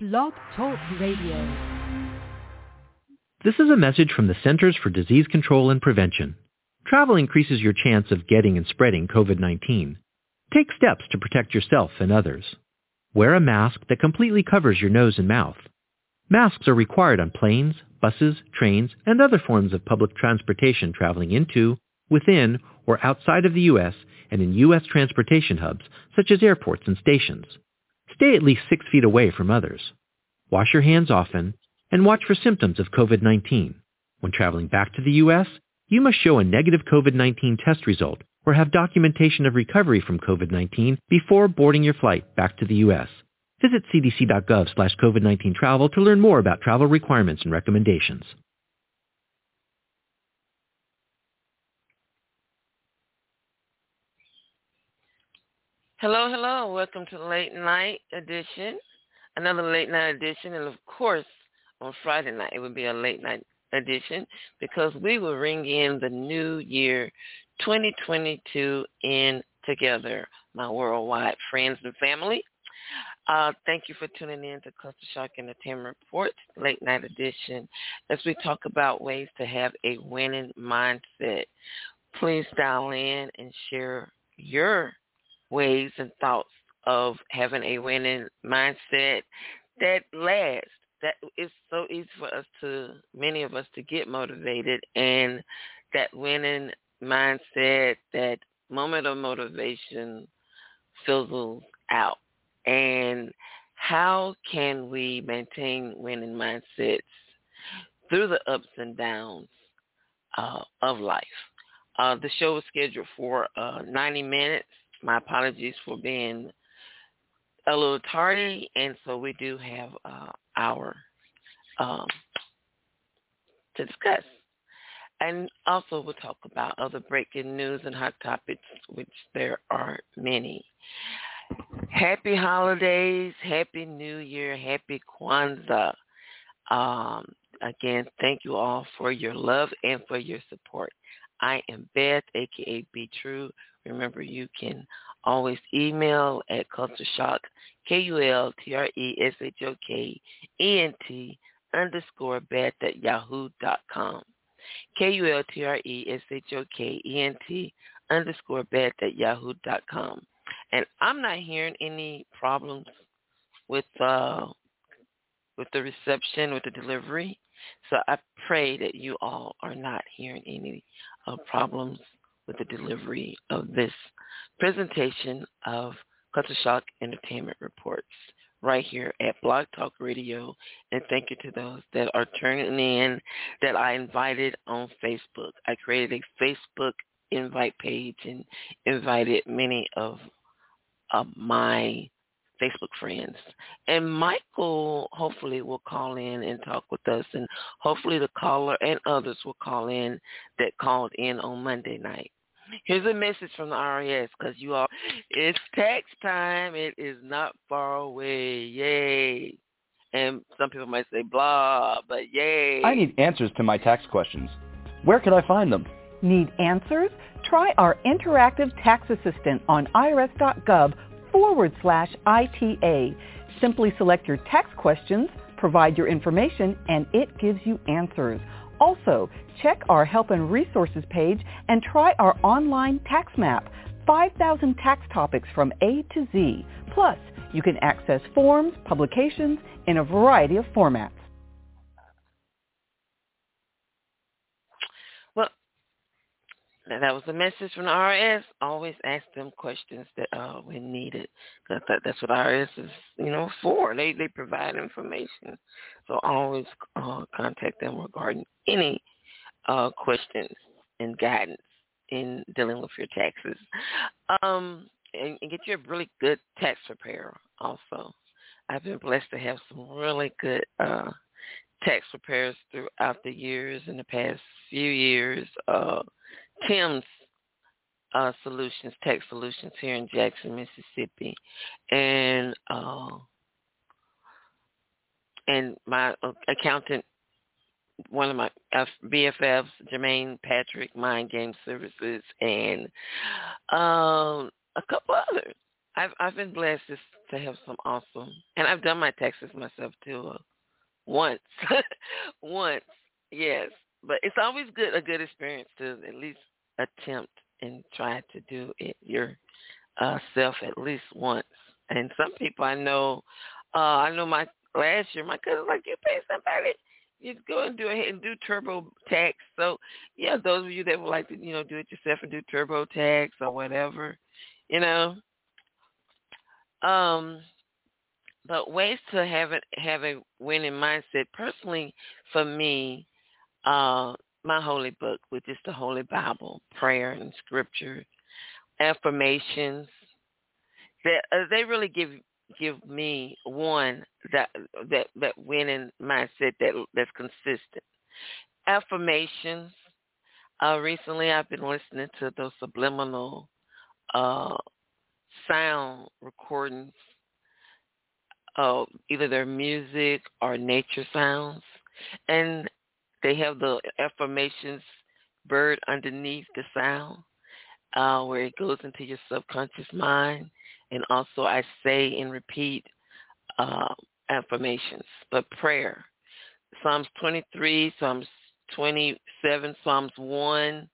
Blog Talk Radio. This is a message from the Centers for Disease Control and Prevention. Travel increases your chance of getting and spreading COVID-19. Take steps to protect yourself and others. Wear a mask that completely covers your nose and mouth. Masks are required on planes, buses, trains, and other forms of public transportation traveling into, within, or outside of the U.S. and in U.S. transportation hubs such as airports and stations. Stay at least 6 feet away from others. Wash your hands often and watch for symptoms of COVID-19. When traveling back to the U.S., you must show a negative COVID-19 test result or have documentation of recovery from COVID-19 before boarding your flight back to the U.S. Visit cdc.gov/COVID-19 travel to learn more about travel requirements and recommendations. Hello, hello. Welcome to the late night edition. Another late night edition. And of course, on Friday night, it would be a late night edition because we will ring in the new year 2022 in together, my worldwide friends and family. Thank you for tuning in to Culture Shock Entertainment Report, late night edition, as we talk about ways to have a winning mindset. Please dial in and share your ways and thoughts of having a winning mindset that lasts. That is so easy for us many of us to get motivated, and that winning mindset, that moment of motivation fizzles out. And how can we maintain winning mindsets through the ups and downs of life? The show is scheduled for 90 minutes. My apologies for being a little tardy, and so we do have an hour to discuss. And also we'll talk about other breaking news and hot topics, which there are many. Happy holidays, Happy New Year, Happy Kwanzaa. Again, thank you all for your love and for your support. I am Beth, a.k.a. Be True. Remember, you can always email at cultureshock, KULTRESHOKENT_Beth@yahoo.com. KULTRESHOKENT_Beth@yahoo.com. And I'm not hearing any problems with the reception, with the delivery. So I pray that you all are not hearing any problems with the delivery of this presentation of Culture Shock Entertainment Reports right here at Blog Talk Radio. And thank you to those that are turning in that I invited on Facebook. I created a Facebook invite page and invited many of my Facebook friends. And Michael hopefully will call in and talk with us, and hopefully the caller and others will call in that called in on Monday night. Here's a message from the IRS, because you all, it's tax time. It is not far away. Yay. And some people might say blah, but yay. I need answers to my tax questions. Where can I find them? Need answers? Try our interactive tax assistant on irs.gov/ITA. Simply select your tax questions, provide your information, and it gives you answers. Also, check our help and resources page and try our online tax map. 5,000 tax topics from A to Z. Plus, you can access forms, publications in a variety of formats. Well, that was a message from the IRS. Always ask them questions that when needed. That's what IRS is, for. They provide information. So always contact them regarding any questions and guidance in dealing with your taxes. And get you a really good tax preparer also. I've been blessed to have some really good tax preparers throughout the years, in the past few years. Tim's Solutions, Tax Solutions here in Jackson, Mississippi. And my accountant, one of my BFFs, Jermaine Patrick, Mind Game Services, and a couple others. I've been blessed to have some awesome, and I've done my taxes myself too. Once, once, yes. But it's always a good experience to at least attempt and try to do it yourself at least once. And some people I know my last year, my cousin like, you pay somebody, you go and do ahead and do TurboTax. So yeah, those of you that would like to, do it yourself and do TurboTax or whatever, you know. Um, but ways to have a winning mindset. Personally, for me, my holy book, which is the Holy Bible, prayer and scripture, affirmations. They really give me one that winning mindset that's consistent. Affirmations. Recently, I've been listening to those subliminal sound recordings of either their music or nature sounds, and they have the affirmations bird underneath the sound, where it goes into your subconscious mind. And also I say and repeat affirmations. But prayer, Psalms 23, Psalms 27, Psalms 1.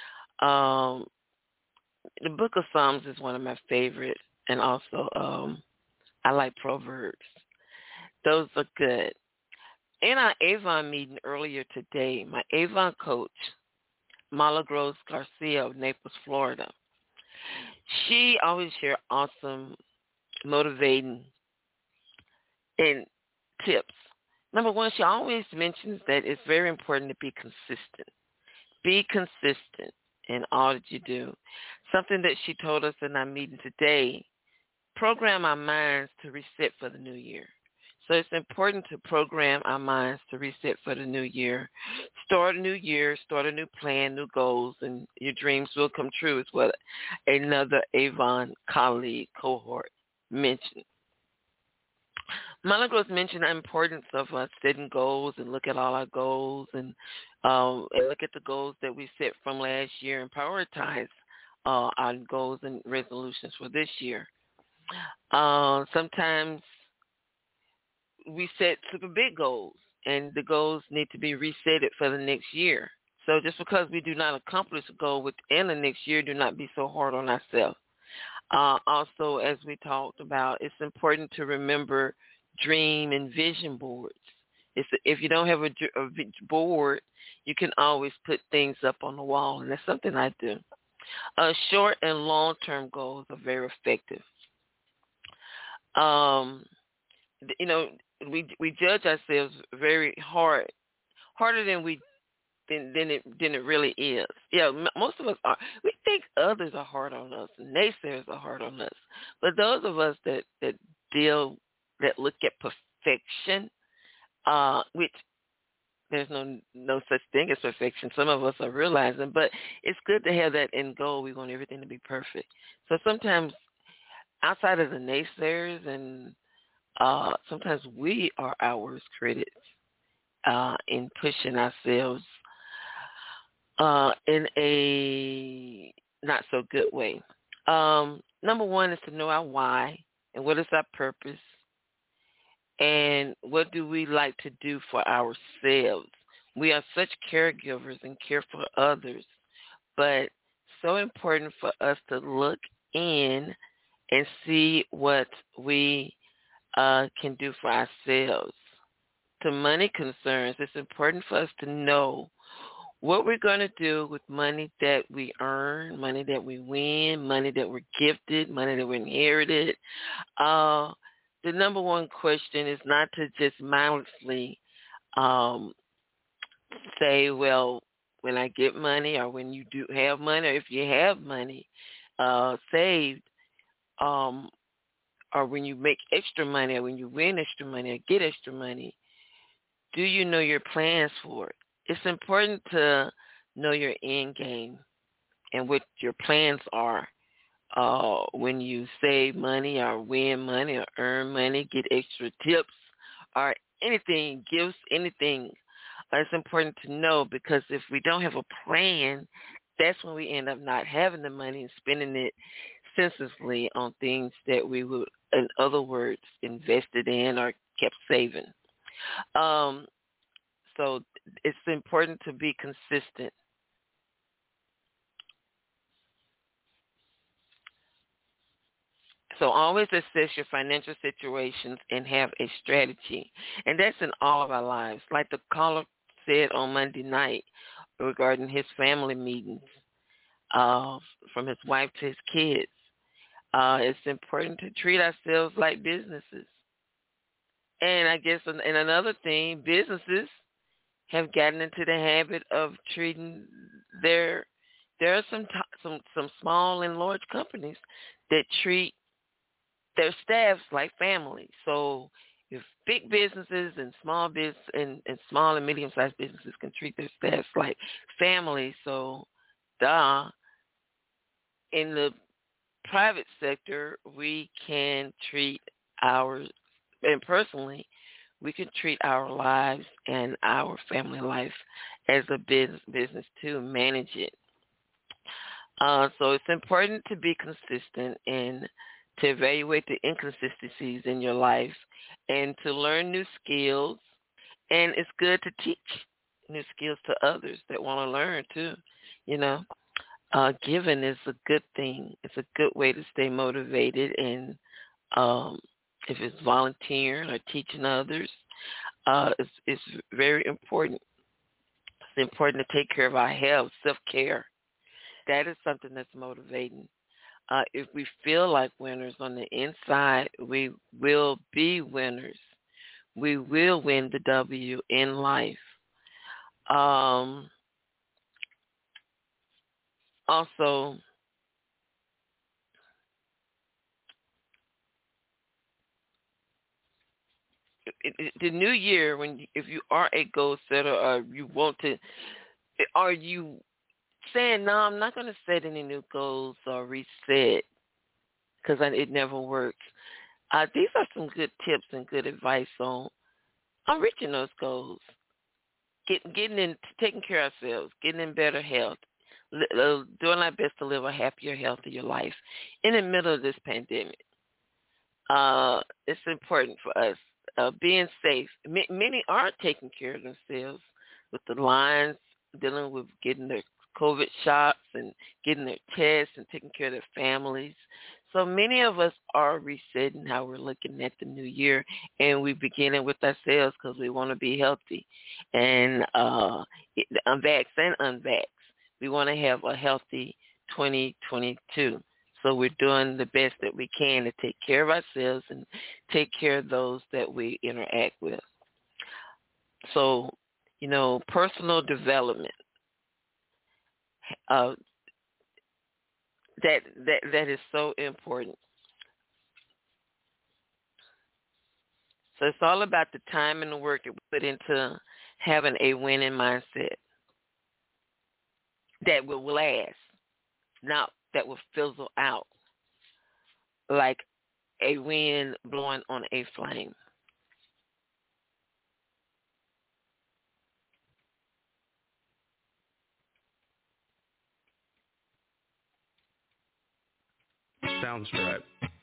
The book of Psalms is one of my favorites. And also I like Proverbs. Those are good. In our Avon meeting earlier today, my Avon coach, Milagros Garcia of Naples, Florida, she always shares awesome, motivating, and tips. Number one, she always mentions that it's very important to be consistent. Be consistent in all that you do. Something that she told us in our meeting today, program our minds to reset for the new year. So it's important to program our minds to reset for the new year. Start a new year, start a new plan, new goals, and your dreams will come true, is what another Avon colleague cohort mentioned. Milagros mentioned the importance of setting goals and look at all our goals and look at the goals that we set from last year and prioritize our goals and resolutions for this year. Sometimes we set super big goals, and the goals need to be resetted for the next year. So just because we do not accomplish a goal within the next year, do not be so hard on ourselves. Also, as we talked about, it's important to remember dream and vision boards. If you don't have a board, you can always put things up on the wall, and that's something I do. Short and long-term goals are very effective. We judge ourselves very harder than it really is. Yeah, most of us are. We think others are hard on us, and naysayers are hard on us. But those of us that look at perfection, which there's no such thing as perfection. Some of us are realizing, but it's good to have that end goal. We want everything to be perfect. So sometimes outside of the naysayers and sometimes we are our worst critics in pushing ourselves in a not so good way. Number one is to know our why and what is our purpose and what do we like to do for ourselves. We are such caregivers and care for others, but so important for us to look in and see what we can do for ourselves. To money concerns, it's important for us to know what we're going to do with money that we earn, money that we win, money that we're gifted, money that we inherited. The number one question is not to just mindlessly say, well, when I get money or when you do have money or if you have money saved, or when you make extra money or when you win extra money or get extra money, do you know your plans for it? It's important to know your end game and what your plans are when you save money or win money or earn money, get extra tips or anything, gifts, anything. It's important to know because if we don't have a plan, that's when we end up not having the money and spending it defensively on things that we would, in other words, invested in or kept saving. So it's important to be consistent. So always assess your financial situations and have a strategy. And that's in all of our lives. Like the caller said on Monday night regarding his family meetings, from his wife to his kids. It's important to treat ourselves like businesses. And I guess and another thing, businesses have gotten into the habit of treating there are some small and large companies that treat their staffs like family. So if big businesses and small and small and medium-sized businesses can treat their staffs like family, so in the private sector, we can treat and personally, we can treat our lives and our family life as a business to manage it. So it's important to be consistent and to evaluate the inconsistencies in your life and to learn new skills. And it's good to teach new skills to others that want to learn too. Giving is a good thing. It's a good way to stay motivated. And if it's volunteering or teaching others, it's very important. It's important to take care of our health, self-care. That is something that's motivating. If we feel like winners on the inside, we will be winners. We will win the W in life. Also, the new year, if you are a goal setter or you want to, are you saying, no, I'm not going to set any new goals or reset because it never works. These are some good tips and good advice on reaching those goals, getting in, taking care of ourselves, getting in better health, doing our best to live a happier, healthier life in the middle of this pandemic. It's important for us. Being safe. Many are taking care of themselves with the lines, dealing with getting their COVID shots and getting their tests and taking care of their families. So many of us are resetting how we're looking at the new year, and we're beginning with ourselves because we want to be healthy. And unvaxxed and unvaxxed, we want to have a healthy 2022. So we're doing the best that we can to take care of ourselves and take care of those that we interact with. So, personal development. That is so important. So it's all about the time and the work that we put into having a winning mindset that will last, not that will fizzle out like a wind blowing on a flame. Soundstripe.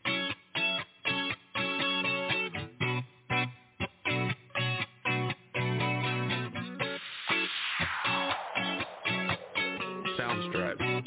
Soundstripe.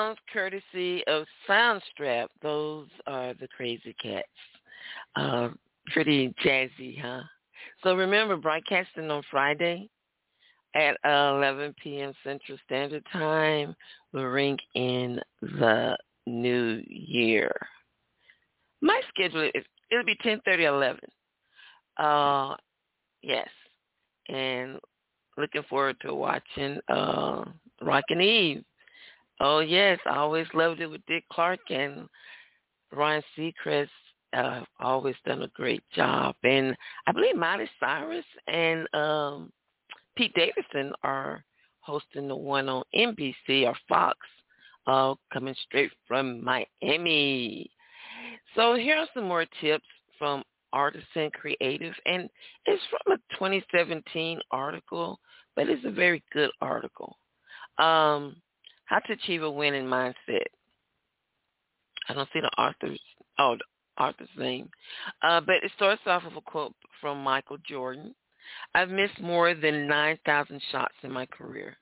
sounds courtesy of Soundstrap. Those are the Crazy Cats. Pretty jazzy, huh? So remember, broadcasting on Friday at 11 p.m. Central Standard Time will ring in the new year. My schedule it'll be 10:30, 11. Yes, and looking forward to watching Rockin' Eve. Oh yes, I always loved it with Dick Clark and Ryan Seacrest. Always done a great job, and I believe Miley Cyrus and Pete Davidson are hosting the one on NBC or Fox, coming straight from Miami. So here are some more tips from Artisan Creative, and it's from a 2017 article, but it's a very good article. How to achieve a winning mindset. I don't see the author's name, but it starts off with a quote from Michael Jordan. I've missed more than 9,000 shots in my career.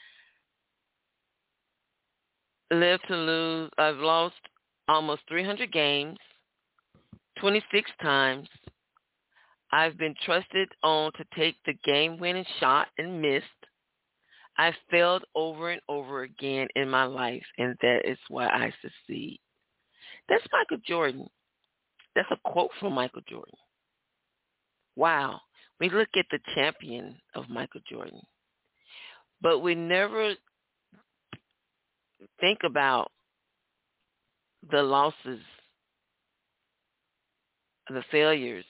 Live to lose. I've lost almost 300 games, 26 times. I've been trusted on to take the game-winning shot and missed. I've failed over and over again in my life, and that is why I succeed. That's Michael Jordan. That's a quote from Michael Jordan. Wow. We look at the champion of Michael Jordan, but we never think about the losses, the failures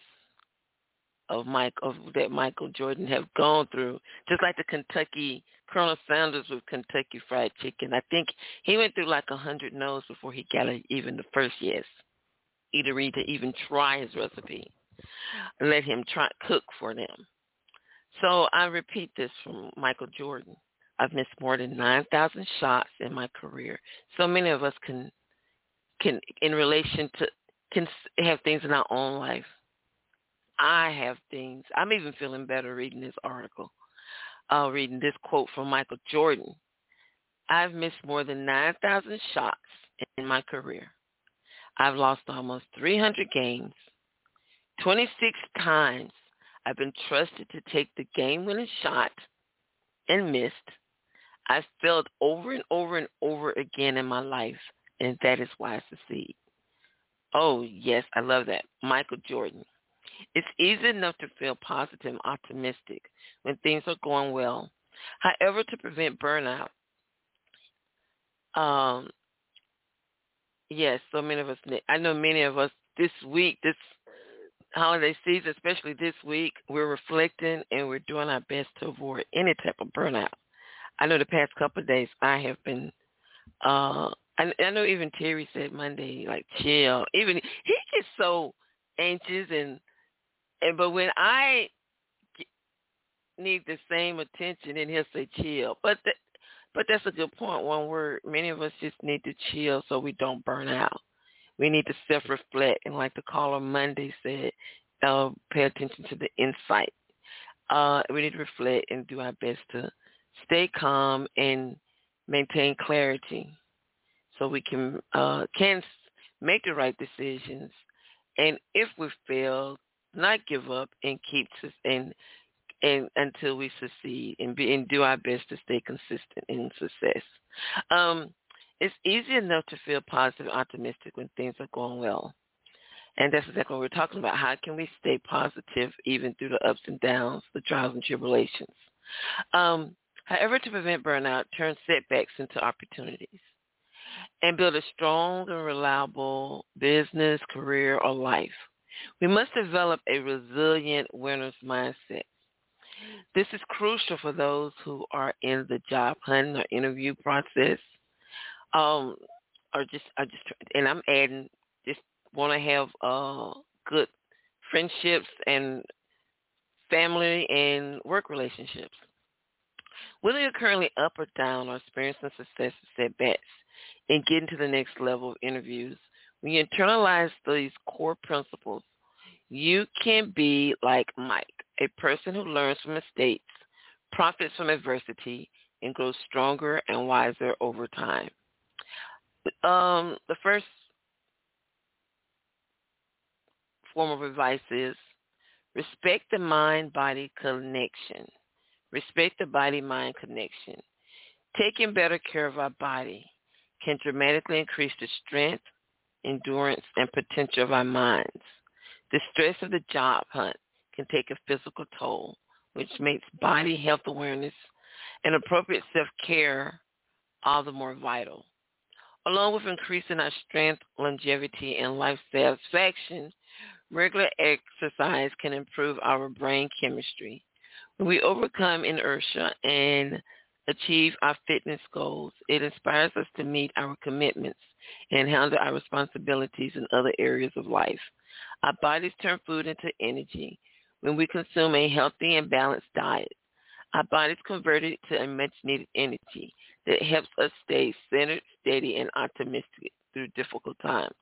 that Michael Jordan have gone through, just like the Kentucky Colonel Sanders with Kentucky Fried Chicken. I think he went through like 100 no's before he got even the first yes. Eatery to even try his recipe. Let him cook for them. So I repeat this from Michael Jordan. I've missed more than 9,000 shots in my career. So many of us can in relation to, can have things in our own life. I have things. I'm even feeling better reading this article, reading this quote from Michael Jordan. I've missed more than 9,000 shots in my career. I've lost almost 300 games. 26 times I've been trusted to take the game-winning shot and missed. I've failed over and over and over again in my life, and that is why I succeed. Oh, yes, I love that. Michael Jordan. It's easy enough to feel positive and optimistic when things are going well. However, to prevent burnout, yes, so many of us, I know many of us this week, this holiday season, especially this week, we're reflecting and we're doing our best to avoid any type of burnout. I know the past couple of days I have been, I know even Terry said Monday, like, chill. Even he gets so anxious but when I need the same attention, and he'll say chill. But that's a good point, one word. Many of us just need to chill so we don't burn out. We need to self-reflect. And like the caller Monday said, pay attention to the insight. We need to reflect and do our best to stay calm and maintain clarity so we can make the right decisions. And if we fail, not give up and keep and until we succeed and do our best to stay consistent in success. It's easy enough to feel positive and optimistic when things are going well. And that's exactly what we're talking about. How can we stay positive even through the ups and downs, the trials and tribulations? However, to prevent burnout, turn setbacks into opportunities and build a strong and reliable business, career, or life. We must develop a resilient winner's mindset. This is crucial for those who are in the job hunting or interview process, and I'm adding, just want to have good friendships and family and work relationships. Whether you're currently up or down or experiencing success or setbacks and getting to the next level of interviews, when you internalize these core principles, you can be like Mike, a person who learns from mistakes, profits from adversity, and grows stronger and wiser over time. The first form of advice is respect the mind-body connection. Respect the body-mind connection. Taking better care of our body can dramatically increase the strength, endurance, and potential of our minds. The stress of the job hunt can take a physical toll, which makes body health awareness and appropriate self-care all the more vital. Along with increasing our strength, longevity, and life satisfaction, regular exercise can improve our brain chemistry. When we overcome inertia and achieve our fitness goals, it inspires us to meet our commitments and handle our responsibilities in other areas of life. Our bodies turn food into energy. When we consume a healthy and balanced diet, our bodies convert it to a much-needed energy that helps us stay centered, steady, and optimistic through difficult times.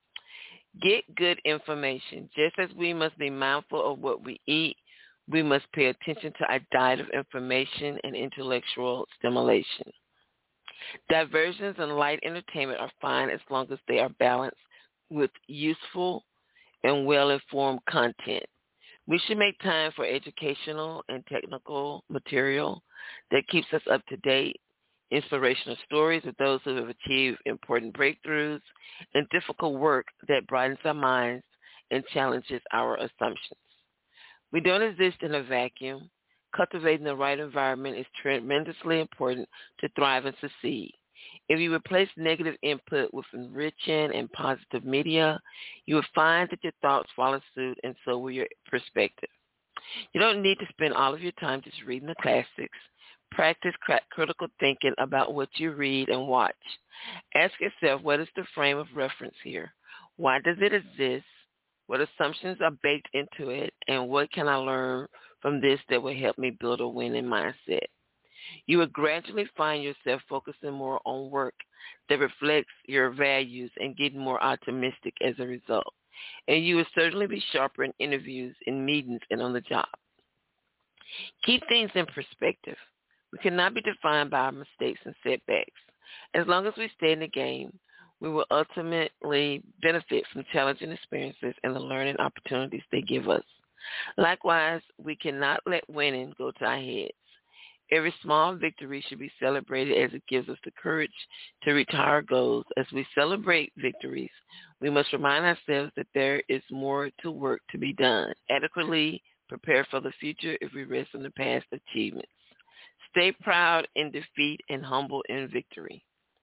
Get good information. Just as we must be mindful of what we eat, we must pay attention to our diet of information and intellectual stimulation. Diversions and light entertainment are fine as long as they are balanced with useful and well-informed content. We should make time for educational and technical material that keeps us up to date, inspirational stories of those who have achieved important breakthroughs, and difficult work that brightens our minds and challenges our assumptions. We don't exist in a vacuum. Cultivating the right environment is tremendously important to thrive and succeed. If you replace negative input with enriching and positive media, you will find that your thoughts follow suit, and so will your perspective. You don't need to spend all of your time just reading the classics. Practice critical thinking about what you read and watch. Ask yourself, what is the frame of reference here? Why does it exist? What assumptions are baked into it? And what can I learn from this that will help me build a winning mindset? You will gradually find yourself focusing more on work that reflects your values and getting more optimistic as a result. And you will certainly be sharper in interviews, in meetings, and on the job. Keep things in perspective. We cannot be defined by our mistakes and setbacks. As long as we stay in the game, we will ultimately benefit from challenging experiences and the learning opportunities they give us. Likewise, we cannot let winning go to our heads. Every small victory should be celebrated as it gives us the courage to reach our goals. As we celebrate victories, we must remind ourselves that there is more to work to be done. Adequately prepare for the future if we rest on the past achievements. Stay proud in defeat and humble in victory.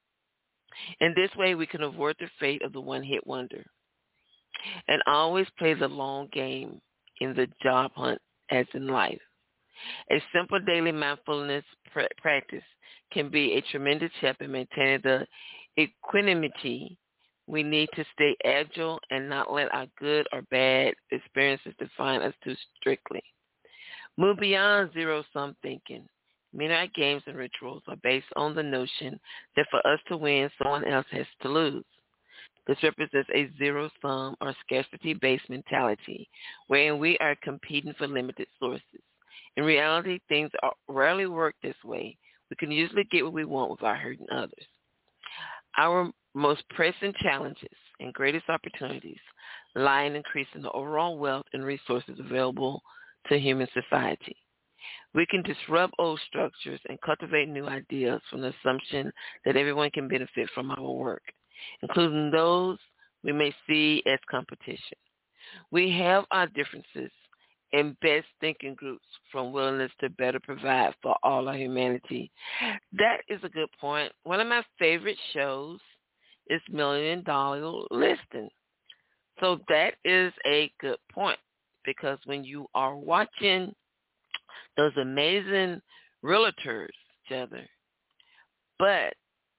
In this way, we can avoid the fate of the one-hit wonder. And always play the long game in the job hunt as in life. A simple daily mindfulness practice can be a tremendous help in maintaining the equanimity we need to stay agile and not let our good or bad experiences define us too strictly. Move beyond zero-sum thinking. Many of our games and rituals are based on the notion that for us to win, someone else has to lose. This represents a zero-sum or scarcity-based mentality, wherein we are competing for limited sources. In reality, things rarely work this way. We can usually get what we want without hurting others. Our most pressing challenges and greatest opportunities lie in increasing the overall wealth and resources available to human society. We can disrupt old structures and cultivate new ideas from the assumption that everyone can benefit from our work, including those we may see as competition. We have our differences and best thinking groups from willingness to better provide for all our humanity. That is a good point. One of my favorite shows is $1 Million Listing. So that is a good point, because when you are watching those amazing realtors together, but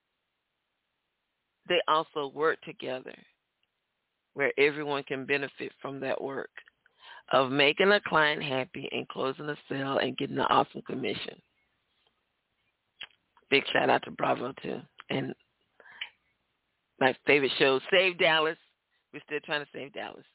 they also work together where everyone can benefit from that work of making a client happy and closing a sale and getting an awesome commission. Big shout out to Bravo too. And my favorite show, Save Dallas. We're still trying to save Dallas.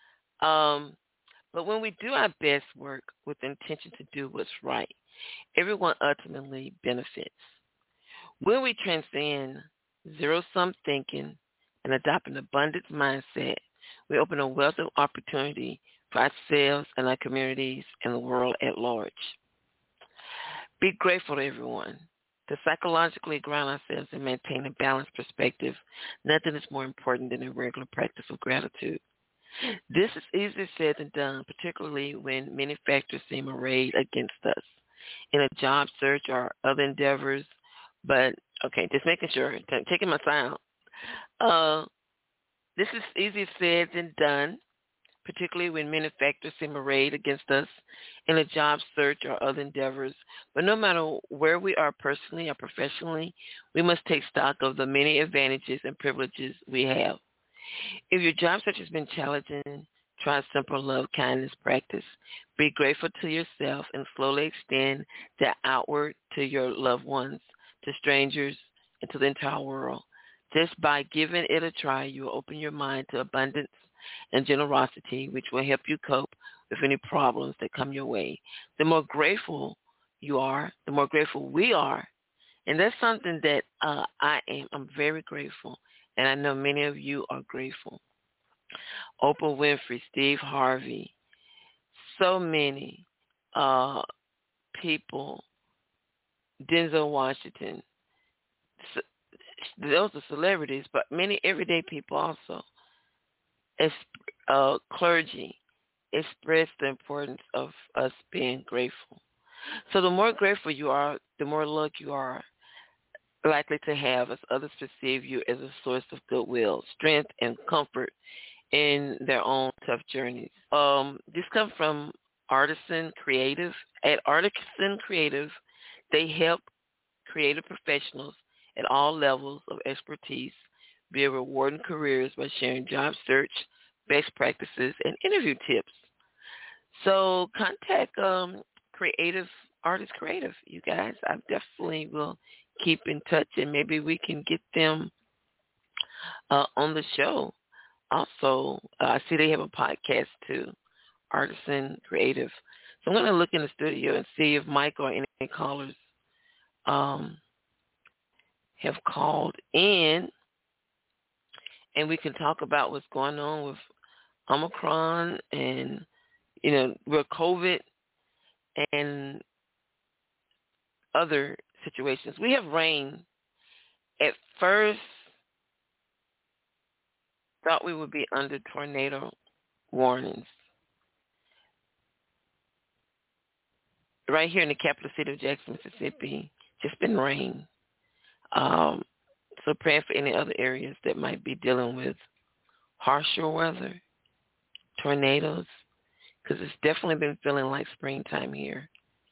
But when we do our best work with intention to do what's right, everyone ultimately benefits. When we transcend zero-sum thinking, and adopt an abundance mindset, we open a wealth of opportunity for ourselves and our communities and the world at large. Be grateful to everyone. To psychologically ground ourselves and maintain a balanced perspective, nothing is more important than a regular practice of gratitude. This is easier said than done, particularly when many factors seem arrayed against us in a job search or other endeavors. But, okay, just making sure, taking my sound. This is easier said than done, particularly when many factors seem arrayed against us in a job search or other endeavors. But no matter where we are personally or professionally, we must take stock of the many advantages and privileges we have. If your job search has been challenging, try a simple love kindness practice. Be grateful to yourself and slowly extend that outward to your loved ones, to strangers, and to the entire world. Just by giving it a try, you will open your mind to abundance and generosity, which will help you cope with any problems that come your way. The more grateful you are, the more grateful we are. And that's something that I am. I'm very grateful. And I know many of you are grateful. Oprah Winfrey, Steve Harvey, so many people, Denzel Washington, those are celebrities, but many everyday people also, clergy, express the importance of us being grateful. So the more grateful you are, the more luck you are likely to have as others perceive you as a source of goodwill, strength, and comfort in their own tough journeys. This comes from Artisan Creative. At Artisan Creative, they help creative professionals at all levels of expertise build rewarding careers by sharing job search, best practices, and interview tips. So contact Artist Creative, you guys. I definitely will keep in touch, and maybe we can get them on the show. Also, I see they have a podcast too, Artisan Creative. So I'm going to look in the studio and see if Mike or any callers have called in, and we can talk about what's going on with Omicron and, with COVID and other situations. We have rain. At first, thought we would be under tornado warnings. Right here in the capital city of Jackson, Mississippi, just been rain. So praying for any other areas that might be dealing with harsher weather, tornadoes, because it's definitely been feeling like springtime here.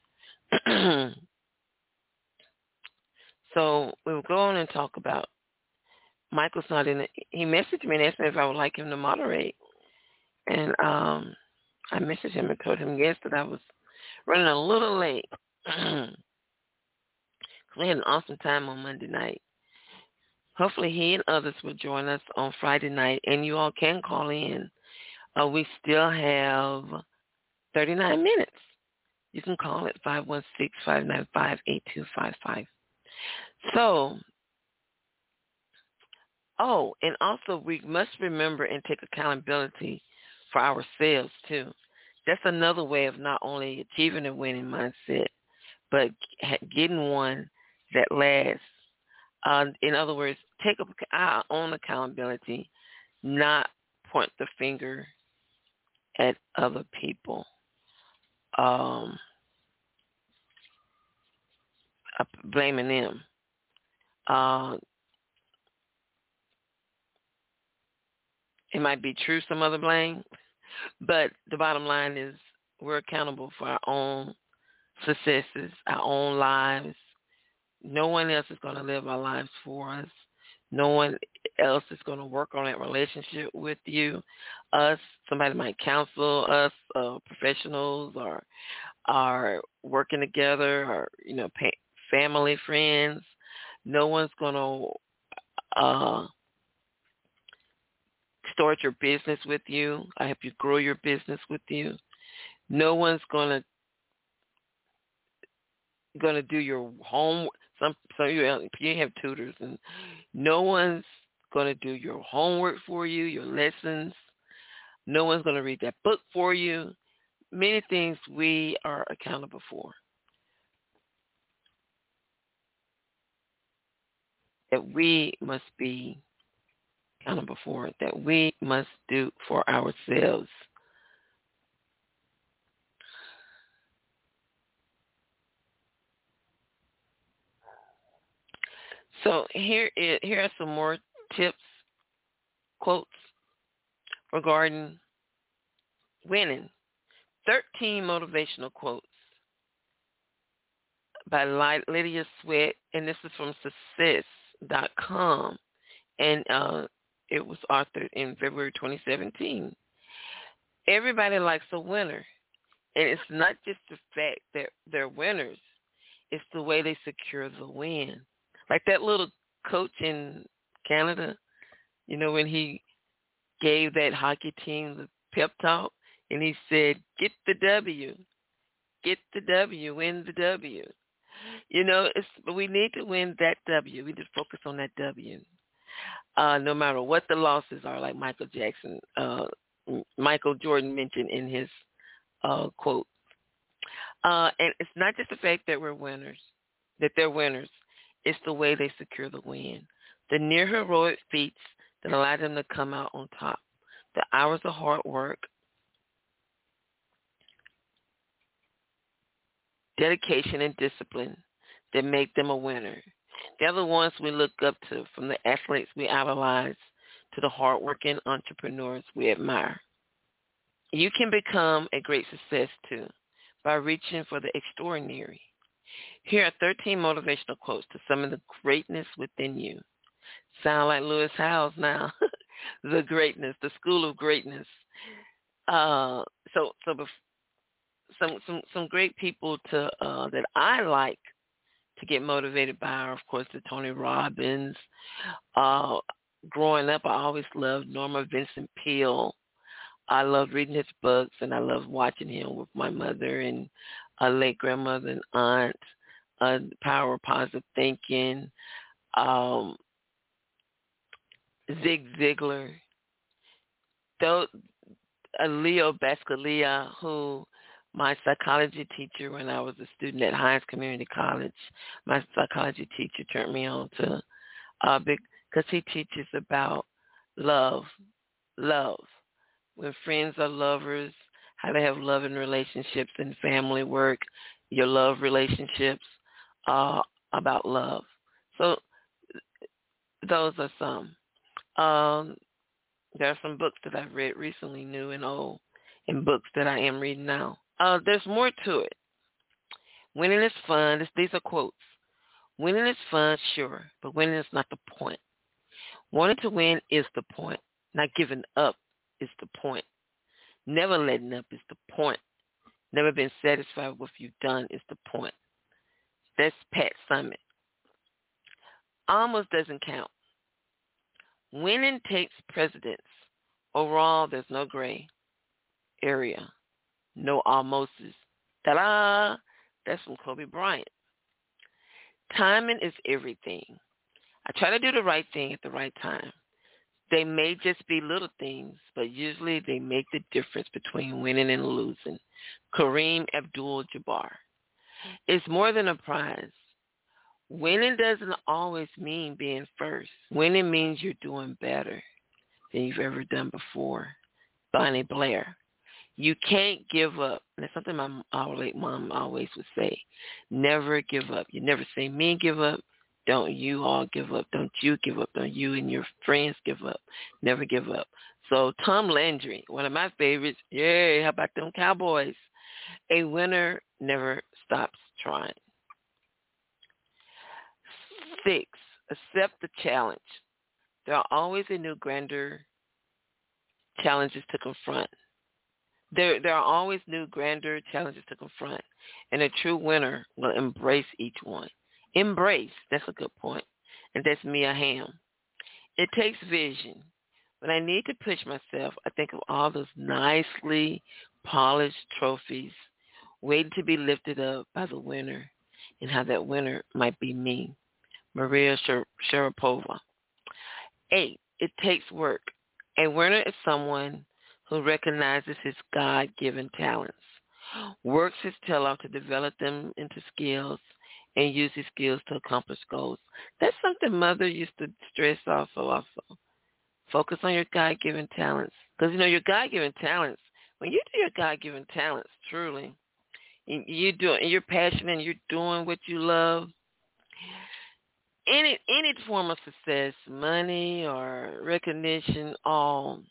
So we'll go on and talk about, Michael's not in it. He messaged me and asked me if I would like him to moderate. And I messaged him and told him yes, that I was running a little late. We had an awesome time on Monday night. Hopefully he and others will join us on Friday night, and you all can call in. We still have 39 minutes. You can call at 516-595-8255. So, and also we must remember and take accountability for ourselves too. That's another way of not only achieving a winning mindset, but getting one that lasts. In other words, take our own accountability, not point the finger at other people. Blaming them. It might be true, some other blame, but the bottom line is we're accountable for our own successes, our own lives. No one else is going to live our lives for us. No one else is going to work on that relationship with you. Somebody might counsel us, professionals, or are working together, or family, friends. No one's going to start your business with you. I help you grow your business with you. No one's going to do your home. some you have tutors, and no one's going to do your homework for you, your lessons. No one's going to read that book for you. Many things we are accountable for. That we must be accountable for, that we must do for ourselves. So here are some more tips, quotes regarding winning. 13 motivational quotes by Lydia Sweat, and this is from success.com, and it was authored in February 2017. Everybody likes a winner, and it's not just the fact that they're winners, it's the way they secure the win. Like that little coach in Canada, when he gave that hockey team the pep talk, and he said, get the W, win the W. We need to win that W. We just focus on that W. No matter what the losses are, like Michael Jordan mentioned in his quote. And it's not just the fact that they're winners. It's the way they secure the win. The near heroic feats that allow them to come out on top. The hours of hard work, dedication, and discipline that make them a winner. They're the ones we look up to, from the athletes we idolize to the hardworking entrepreneurs we admire. You can become a great success, too, by reaching for the extraordinary. Here are 13 motivational quotes to summon the greatness within you. Sound like Lewis Howes now. The greatness, the school of greatness. Some great people that I like to get motivated by are, of course, the Tony Robbins. Growing up, I always loved Norman Vincent Peale. I loved reading his books, and I loved watching him with my mother and late grandmother and aunt. The Power of Positive Thinking. Zig Ziglar. Leo Bascalia, who my psychology teacher when I was a student at Hines Community College, my psychology teacher turned me on to because he teaches about love. When friends are lovers, how to have loving relationships in family, work, your love relationships, about love. So those are some. There are some books that I've read recently, new and old, and books that I am reading now. There's more to it. Winning is fun. These are quotes. Winning is fun, sure, but winning is not the point. Wanting to win is the point. Not giving up is the point. Never letting up is the point. Never been satisfied with what you've done is the point. That's Pat Summitt. Almost doesn't count. Winning takes precedence. Overall, there's no gray area. No almostes. Ta-da! That's from Kobe Bryant. Timing is everything. I try to do the right thing at the right time. They may just be little things, but usually they make the difference between winning and losing. Kareem Abdul-Jabbar. It's more than a prize. Winning doesn't always mean being first. Winning means you're doing better than you've ever done before. Bonnie Blair. You can't give up. And that's something our late mom always would say. Never give up. You never say me give up. Don't you all give up. Don't you give up. Don't you and your friends give up. Never give up. So Tom Landry, one of my favorites. Yay, how about them Cowboys? A winner never stops trying. 6, accept the challenge. There are always a new, grander challenges to confront. There are always new, grander challenges to confront, and a true winner will embrace each one. Embrace, that's a good point, and that's Mia Hamm. It takes vision. When I need to push myself, I think of all those nicely polished trophies waiting to be lifted up by the winner. and how that winner might be me. Maria Sharapova. 8, it takes work. A winner is someone who recognizes his God-given talents, works his tail off to develop them into skills, and use his skills to accomplish goals. That's something Mother used to stress also. Focus on your God-given talents. Because, your God-given talents, when you do your God-given talents, truly, you're passionate and you're doing what you love, any form of success, money or recognition, all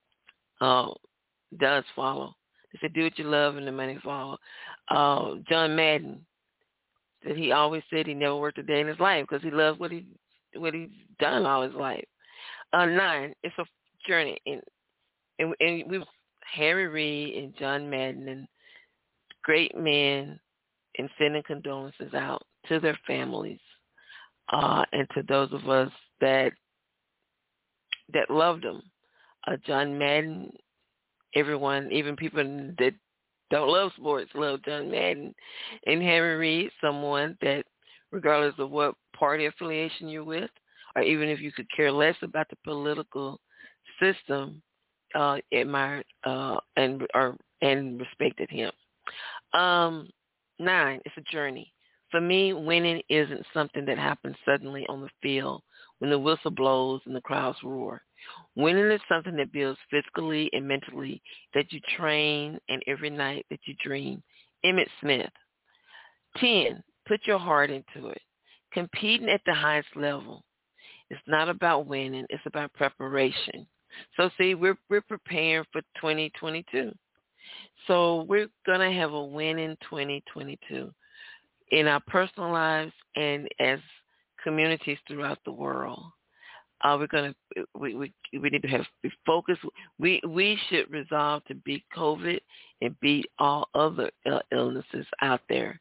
does follow. They say do what you love and the money follow. John Madden said he always said he never worked a day in his life because he loved what he's done all his life. 9, it's a journey, and we Harry Reid and John Madden and great men, and sending condolences out to their families. And to those of us that loved him. John Madden, everyone, even people that don't love sports, love John Madden. And Harry Reid, someone that, regardless of what party affiliation you're with, or even if you could care less about the political system, admired and respected him. 9, it's a journey. For me, winning isn't something that happens suddenly on the field when the whistle blows and the crowds roar. Winning is something that builds physically and mentally, that you train, and every night that you dream. Emmitt Smith. 10, put your heart into it. Competing at the highest level. It's not about winning. It's about preparation. So, see, we're preparing for 2022. So we're going to have a winning 2022. In our personal lives and as communities throughout the world, we need to be focused. We should resolve to beat COVID and beat all other illnesses out there.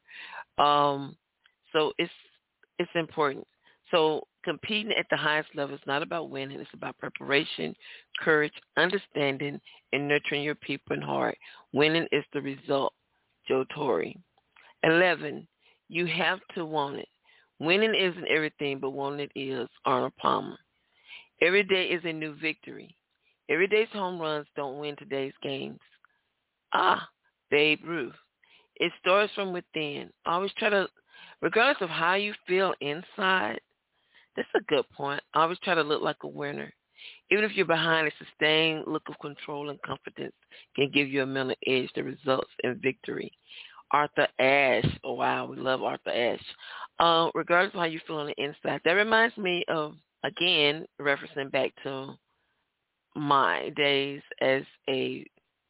So it's important. So competing at the highest level is not about winning. It's about preparation, courage, understanding, and nurturing your people and heart. Winning is the result. Joe Torre. 11. You have to want it. Winning isn't everything, but wanting it is. Arnold Palmer. Every day is a new victory. Every day's home runs don't win today's games. Babe Ruth. It starts from within. Always try to, regardless of how you feel inside, that's a good point. Always try to look like a winner. Even if you're behind, a sustained look of control and confidence can give you a mental edge that results in victory. Arthur Ashe. Oh, wow, we love Arthur Ashe. Regardless of how you feel on the inside, that reminds me of, again, referencing back to my days as a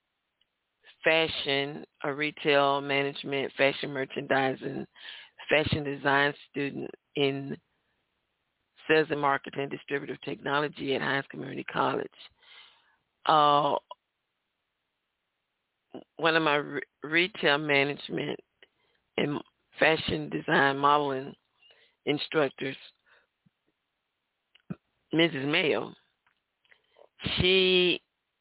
retail management, fashion merchandising, fashion design student in sales and marketing, distributive technology at Hines Community College. One of my retail management and fashion design modeling instructors, Mrs. Mayo, she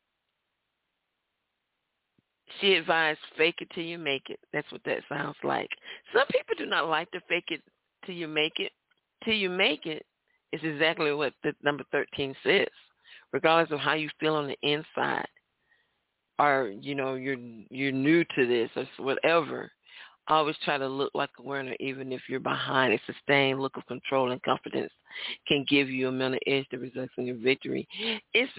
advised fake it till you make it. That's what that sounds like. Some people do not like to fake it till you make it. Till you make it is exactly what the number 13 says. Regardless of how you feel on the inside, or you're new to this or whatever, always try to look like a winner, even if you're behind. A sustained look of control and confidence can give you a mental edge that results in your victory. It's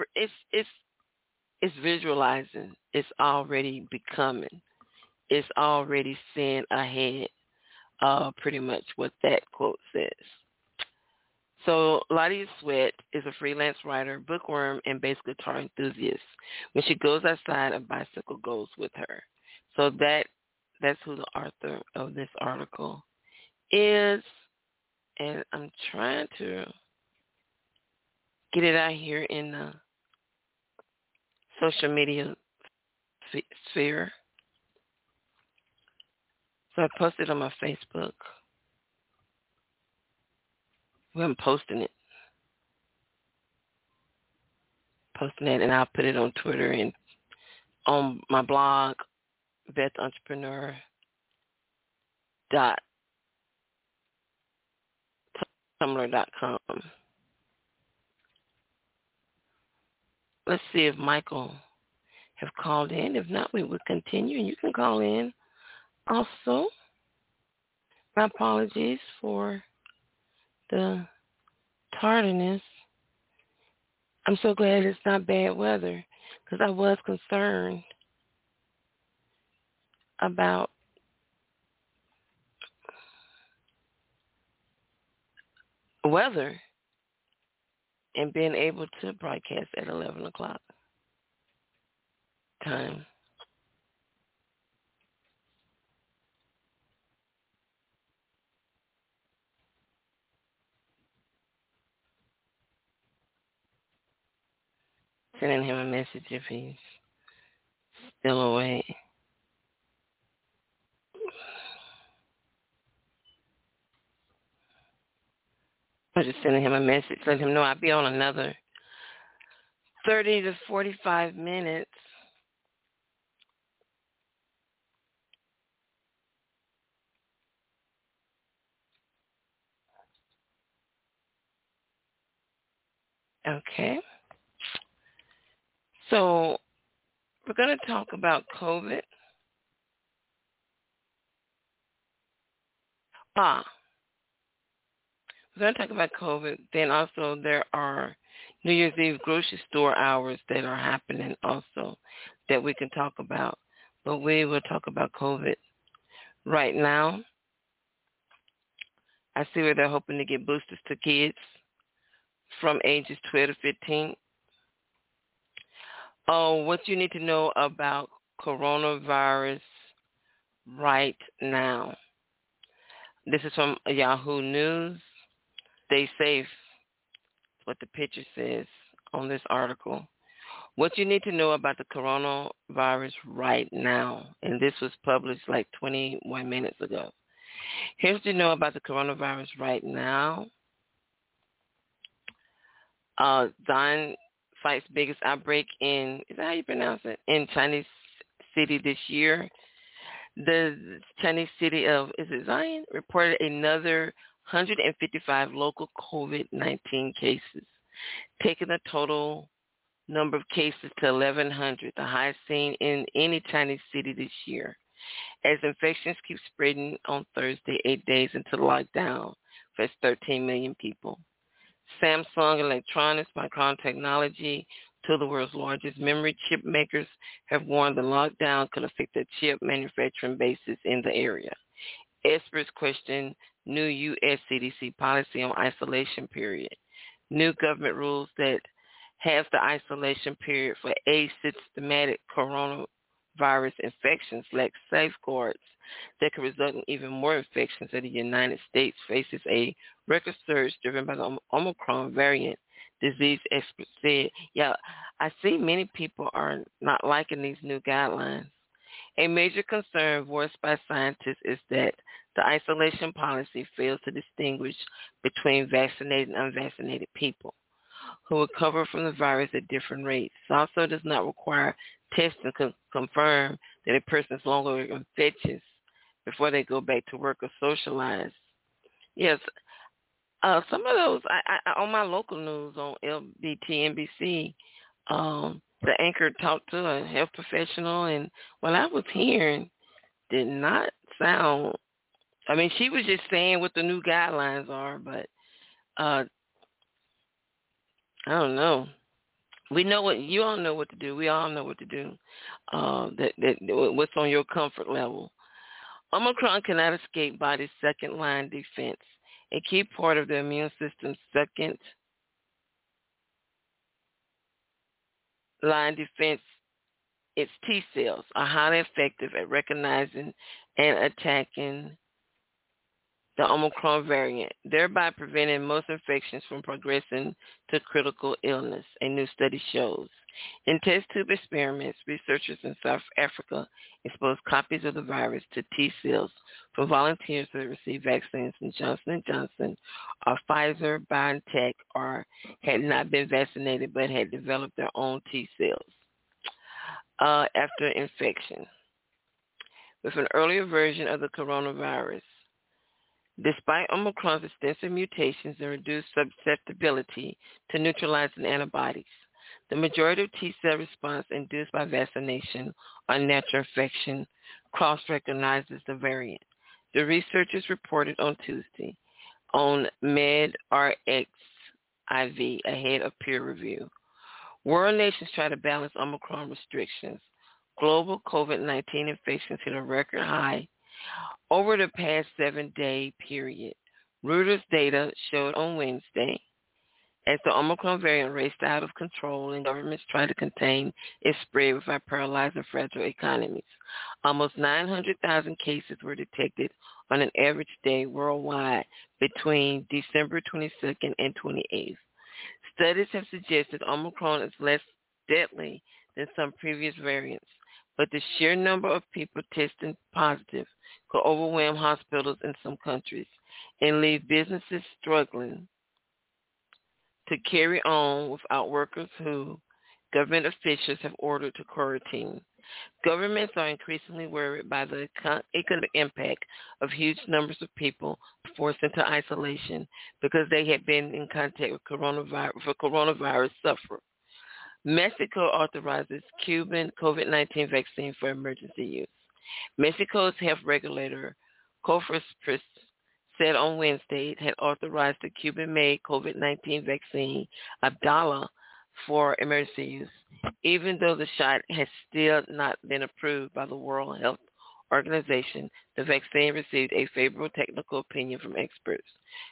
visualizing. It's already becoming. It's already seeing ahead. Pretty much what that quote says. So Lottie Sweat is a freelance writer, bookworm, and bass guitar enthusiast. When she goes outside, a bicycle goes with her. So that's who the author of this article is. And I'm trying to get it out here in the social media sphere. So I posted on my Facebook. Well, I'm posting it. And I'll put it on Twitter and on my blog, BethEntrepreneur.com. Tumblr.com. Let's see if Michael have called in. If not, we will continue, and you can call in. Also, my apologies for the tardiness. I'm so glad it's not bad weather, because I was concerned about weather and being able to broadcast at 11 o'clock time. Sending him a message if he's still away. I'm just sending him a message, letting him know I'll be on another 30 to 45 minutes. Okay. So we're going to talk about COVID. We're going to talk about COVID. Then also there are New Year's Eve grocery store hours that are happening also that we can talk about. But we will talk about COVID right now. I see where they're hoping to get boosters to kids from ages 12 to 15. Oh, what you need to know about coronavirus right now. This is from Yahoo News. Stay safe, what the picture says on this article. What you need to know about the coronavirus right now, and this was published like 21 minutes ago. Here's what you know about the coronavirus right now. Zion fights biggest outbreak in, is that how you pronounce it, in Chinese city this year. The Chinese city of, is it Zion, reported another 155 local COVID-19 cases, taking the total number of cases to 1,100, the highest seen in any Chinese city this year. As infections keep spreading on Thursday, 8 days into the lockdown for 13 million people. Samsung Electronics, Micron Technology, two of the world's largest memory chip makers, have warned the lockdown could affect their chip manufacturing bases in the area. Experts question new U.S. CDC policy on isolation period. New government rules that have the isolation period for asymptomatic coronavirus infections lack safeguards that could result in even more infections as the United States faces a record surge driven by the Omicron variant. Disease experts said, I see many people are not liking these new guidelines. A major concern voiced by scientists is that the isolation policy fails to distinguish between vaccinated and unvaccinated people who recover from the virus at different rates. It also does not require testing to confirm that a person is no longer infectious before they go back to work or socialize. Yes, some of those, I on my local news on LBT, NBC, the anchor talked to a health professional, and what I was hearing did not sound, I mean, she was just saying what the new guidelines are, but I don't know. We know what, you all know what to do. We all know what to do. What's on your comfort level. Omicron cannot escape body's second-line defense. A key part of the immune system's second-line defense, its T cells, are highly effective at recognizing and attacking the Omicron variant, thereby preventing most infections from progressing to critical illness, a new study shows. In test tube experiments, researchers in South Africa exposed copies of the virus to T cells from volunteers that received vaccines from Johnson & Johnson or Pfizer, BioNTech, or had not been vaccinated but had developed their own T cells after infection with an earlier version of the coronavirus. Despite Omicron's extensive mutations and reduced susceptibility to neutralizing antibodies, the majority of T-cell response induced by vaccination or natural infection cross-recognizes the variant. The researchers reported on Tuesday on medRxiv ahead of peer review. World nations try to balance Omicron restrictions. Global COVID-19 infections hit a record high over the past 7-day period. Reuters data showed on Wednesday, as the Omicron variant raced out of control and governments tried to contain its spread without paralyzing fragile economies, almost 900,000 cases were detected on an average day worldwide between December 22nd and 28th. Studies have suggested Omicron is less deadly than some previous variants, but the sheer number of people testing positive could overwhelm hospitals in some countries and leave businesses struggling to carry on without workers who government officials have ordered to quarantine. Governments are increasingly worried by the economic impact of huge numbers of people forced into isolation because they had been in contact with coronavirus sufferers. Mexico authorizes Cuban COVID-19 vaccine for emergency use. Mexico's health regulator, COFEPRIS, said on Wednesday it had authorized the Cuban-made COVID-19 vaccine, Abdala, for emergency use, even though the shot has still not been approved by the World Health Organization. The vaccine received a favorable technical opinion from experts.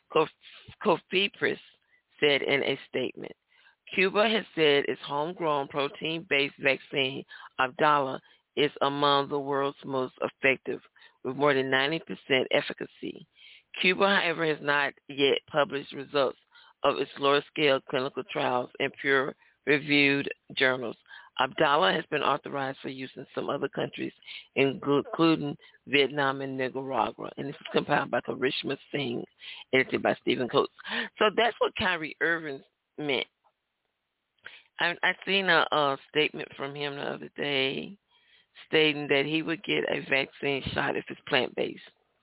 COFEPRIS said in a statement. Cuba has said its homegrown protein-based vaccine, Abdala, is among the world's most effective, with more than 90% efficacy. Cuba, however, has not yet published results of its lower-scale clinical trials in peer-reviewed journals. Abdala has been authorized for use in some other countries, including Vietnam and Nicaragua. And this is compiled by Karishma Singh, edited by Stephen Coates. So that's what Kyrie Irving meant. I seen a statement from him the other day stating that he would get a vaccine shot if it's plant-based.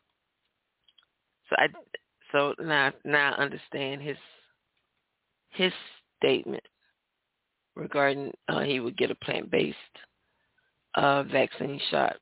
So now I understand his statement regarding he would get a plant-based vaccine shot.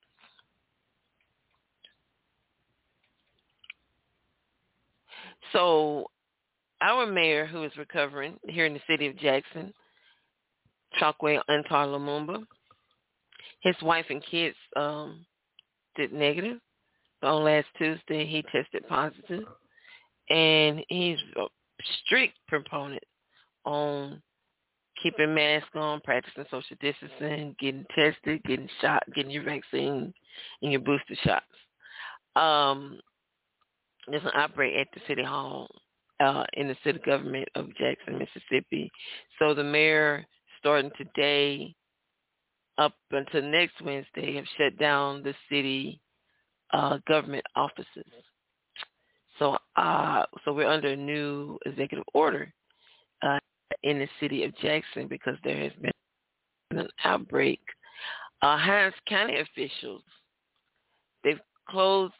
So our mayor, who is recovering here in the city of Jackson, Chokwe Antar Lumumba, his wife and kids did negative. So on last Tuesday, he tested positive. And he's a strict proponent on keeping masks on, practicing social distancing, getting tested, getting shot, getting your vaccine and your booster shots. There's an outbreak at the city hall in the city government of Jackson, Mississippi. So the mayor, starting today up until next Wednesday, have shut down the city government offices. So we're under a new executive order in the city of Jackson because there has been an outbreak. Hinds County officials, they've closed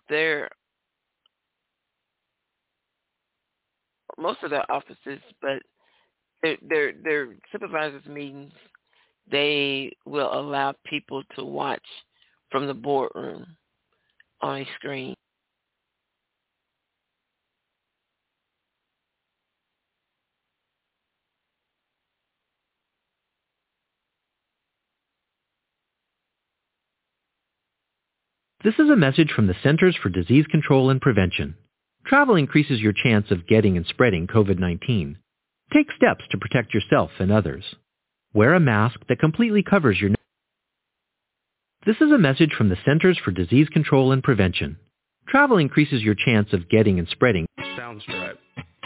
most of their offices, but their supervisors' meetings, they will allow people to watch from the boardroom on a screen. This is a message from the Centers for Disease Control and Prevention. Travel increases your chance of getting and spreading COVID-19. Take steps to protect yourself and others. Wear a mask that completely covers your nose. This is a message from the Centers for Disease Control and Prevention. Travel increases your chance of getting and spreading. Soundstripe.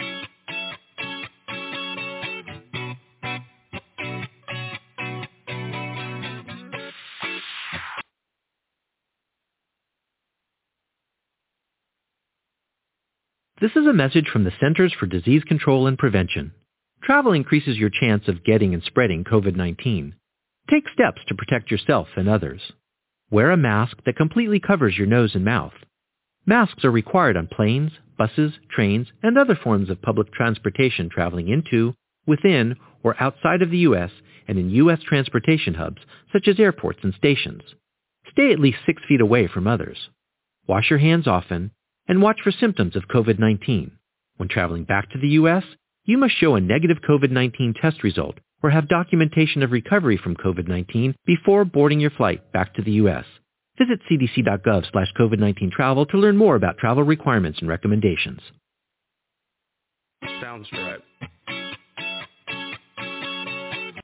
This is a message from the Centers for Disease Control and Prevention. Travel increases your chance of getting and spreading COVID-19. Take steps to protect yourself and others. Wear a mask that completely covers your nose and mouth. Masks are required on planes, buses, trains, and other forms of public transportation traveling into, within, or outside of the U.S. and in U.S. transportation hubs, such as airports and stations. Stay at least 6 feet away from others. Wash your hands often, and watch for symptoms of COVID-19. When traveling back to the U.S., you must show a negative COVID-19 test result or have documentation of recovery from COVID-19 before boarding your flight back to the U.S. Visit cdc.gov/COVID-19 travel to learn more about travel requirements and recommendations. Soundstripe.